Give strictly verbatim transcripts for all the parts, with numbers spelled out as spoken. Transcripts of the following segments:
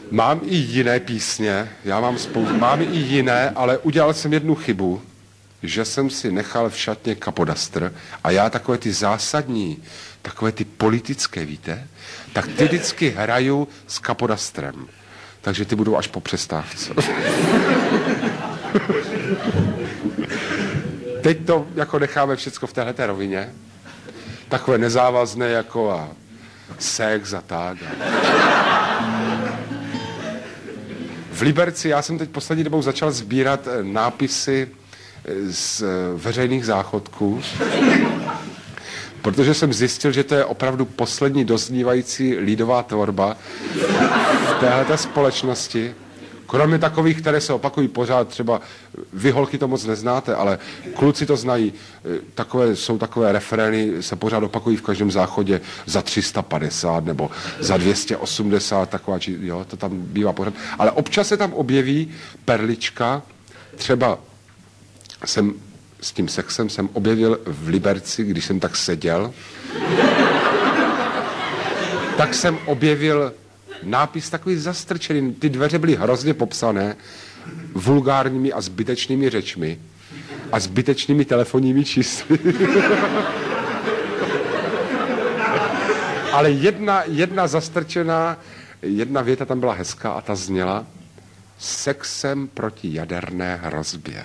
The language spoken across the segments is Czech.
Mám i jiné písně, já mám spoustu, mám i jiné, ale udělal jsem jednu chybu, že jsem si nechal v šatně Kapodastr a já takové ty zásadní, takové ty politické, víte, tak ty vždycky hraju s Kapodastrem. Takže ty budou až po přestávce. Teď to jako necháme všecko v téhleté rovině. Takové nezávazné jako a sex a tak. V Liberci já jsem teď poslední dobou začal sbírat nápisy z veřejných záchodků, protože jsem zjistil, že to je opravdu poslední doznívající lidová tvorba v téhleté společnosti. Kromě takových, které se opakují pořád, třeba vy holky to moc neznáte, ale kluci to znají. Takové, jsou takové refrény, se pořád opakují v každém záchodě za tři sta padesát nebo za dvě stě osmdesát, taková, či, jo, to tam bývá pořád. Ale občas se tam objeví perlička, třeba jsem s tím sexem jsem objevil v Liberci, když jsem tak seděl, tak jsem objevil nápis takový zastrčený. Ty dveře byly hrozně popsané vulgárními a zbytečnými řečmi a zbytečnými telefonními čísly. Ale jedna, jedna zastrčená, jedna věta tam byla hezká a ta zněla: sexem proti jaderné hrozbě.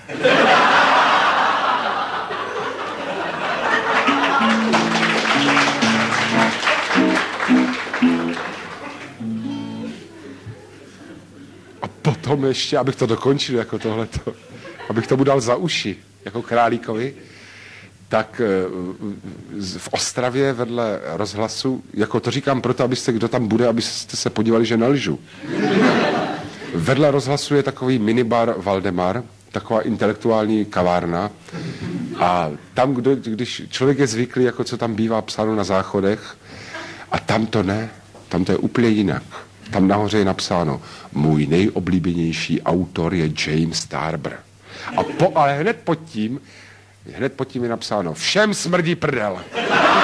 Potom ještě, abych to dokončil jako tohleto, abych tomu dal za uši, jako Králíkovi, tak v Ostravě vedle rozhlasu, jako to říkám proto, abyste, kdo tam bude, abyste se podívali, že nelžu. Vedle rozhlasu je takový minibar Valdemar, taková intelektuální kavárna a tam, kdo, když člověk je zvyklý, jako co tam bývá psáno na záchodech, a tam to ne, tam to je úplně jinak. Tam nahoře je napsáno: můj nejoblíbenější autor je James Tarver. A po, ale hned pod tím, hned pod tím je napsáno: všem smrdí prdel.